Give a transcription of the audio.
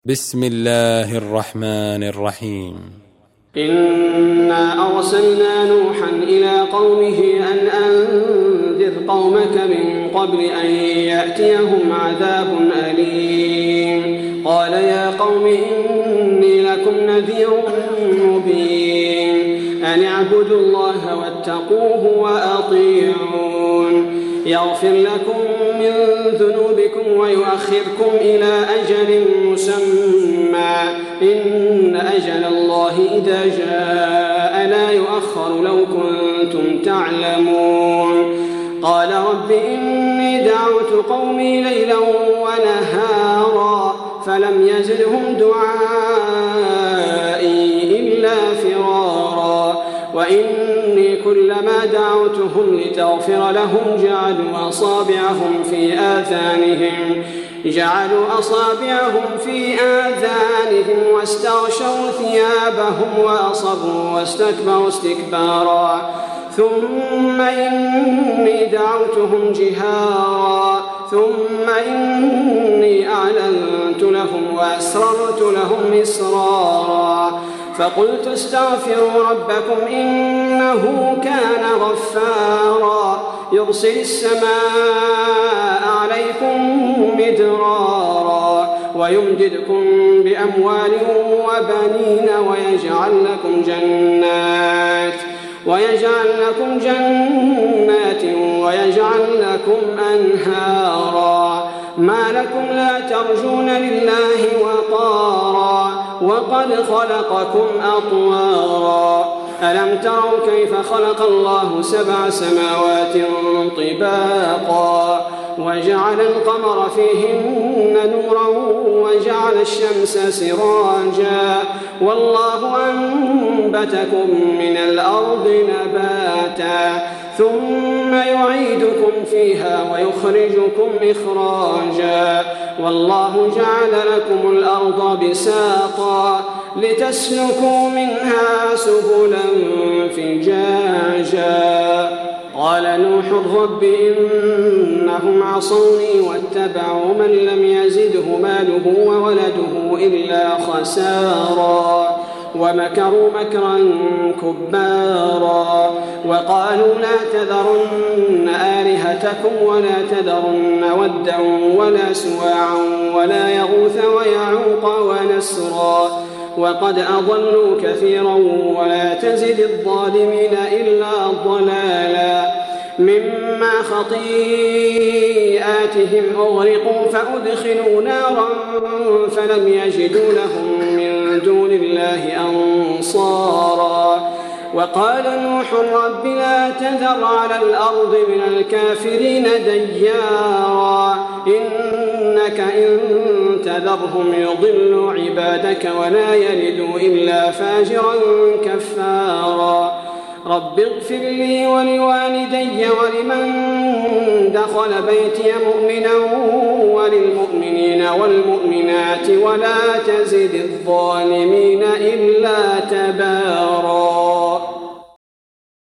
بسم الله الرحمن الرحيم. إنا أرسلنا نوحا إلى قومه أن أنذر قومك من قبل أن يأتيهم عذاب أليم. قال يا قوم إني لكم نذير مبين أن اعبدوا الله واتقوه وأطيعون يغفر لكم من ذنوبكم ويؤخركم إلى أجل مسمى إن أجل الله إذا جاء لا يؤخر لو كنتم تعلمون. قال رب إني دعوت قومي ليلا ونهارا فلم يزدهم دعائي إلا فرارا وإني كلما دعوتهم لتغفر لهم جعلوا أصابعهم في آذانهم واستغشوا ثيابهم وأصروا واستكبروا استكبارا ثم إني دعوتهم جهارا ثم إني أعلنت لهم وأسررت لهم إسرارا فقلت استغفروا ربكم إنه كان غفارا يرسل السماء عليكم مدرارا ويمددكم بأموال وبنين ويجعل لكم جنات ويجعل لكم أنهارا ما لكم لا ترجون لله وقارا وقد خلقكم أطوارا ألم تروا كيف خلق الله 7 سماوات طباقا وجعل القمر فيهن نورا وجعل الشمس سراجا والله أنبتكم من الأرض نباتا ثم يعيدكم فيها ويخرجكم إخراجا والله جعل لكم الأرض بساطا لتسلكوا منها سبلا فجاجا. قال نوح رب إنهم عصوني واتبعوا من لم يزده ماله وولده إلا خسارا ومكروا مكرا كبارا وقالوا لا تذرن آلهتكم ولا تذرن ودا ولا سواعا ولا يغوث ويعوق ونسرا وقد أضلوا كثيرا ولا تزد الظالمين إلا ضلالا مما خطيئاتهم أغرقوا فأدخلوا نارا فلم يجدوا لهم من دون الله أنصارا وقال نوح رب لا تذر على الأرض من الكافرين ديارا إنك إن تذرهم يضلوا عبادك ولا يلدوا إلا فاجرا كفارا رب اغفر لي ولوالدي ولمن دخل بيتي مؤمنا وللمؤمنين والمؤمنات ولا تزد الظالمين إلا تبارا.